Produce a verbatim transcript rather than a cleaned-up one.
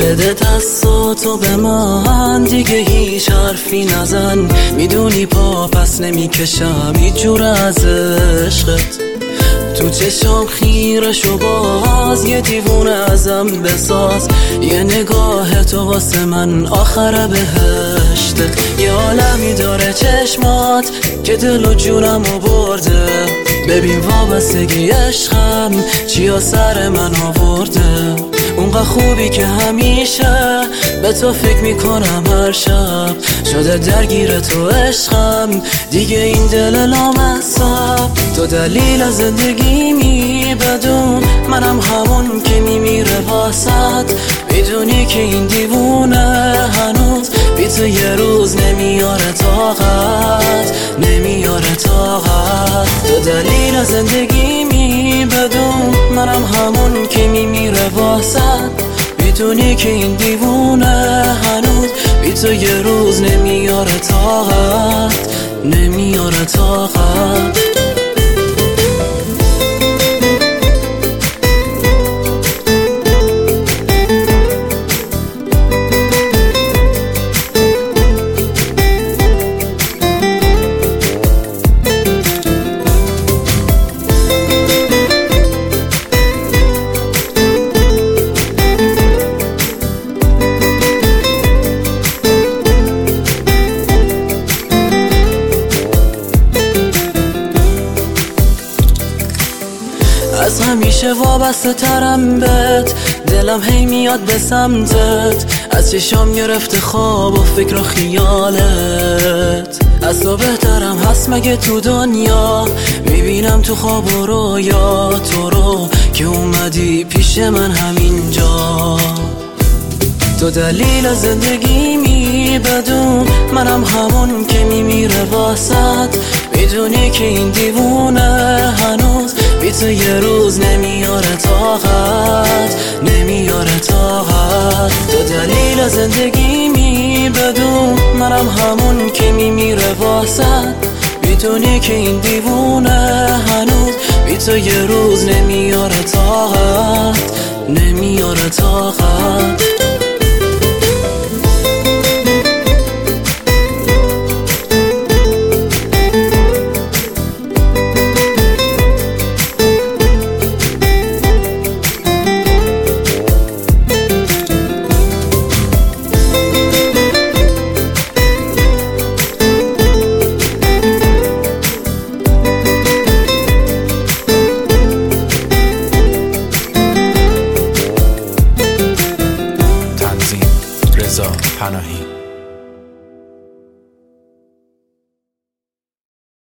بده دست تو به من، دیگه هیچ حرفی نزن. میدونی پا پس نمیکشم هیچ جور از عشقت. تو چشم خیرشو باز، یه دیوونه ازم بساز. یه نگاه تو واسه من آخر بهشتت. یه عالمی داره چشمات که دل و جونمو برده. ببین وابستگی عشقم چیا سر من آورده. اونقدر خوبی که همیشه به تو فکر میکنم هر شب. شده درگیر تو عشقم دیگه این دل لامصب. تو دلیل زندگیمی بدون منم همون که میمیره واسط. میدونی که این دیوونه هنوز بی تو یه روز نمیاره طاقت، نمیاره طاقت. تو دلیل زندگیمی بدون منم همون که میمیره واسط. میدونی که این دیوونه هنوز بی تو یه روز نمیاره طاقت، نمیاره طاقت. از همیشه وابسته ترم بهت، دلم هی میاد به سمتت. از چشام گرفته خواب و فکر و خیالت. از تو بهترم هست مگه تو دنیا؟ میبینم تو خواب و رویا تو رو که اومدی پیش من همینجا. تو دلیل زندگیمی بدون منم همون که میمیره واسط. میدونی که این دیوونه هنوز بی تو یه روز نمیاره طاقت، نمیاره طاقت. تو دلیل زندگیمی بدون منم همون که میمیره واسط. میدونی که این دیوونه هنوز بی تو یه روز نمیاره طاقت، نمیاره طاقت. رضا پناهی.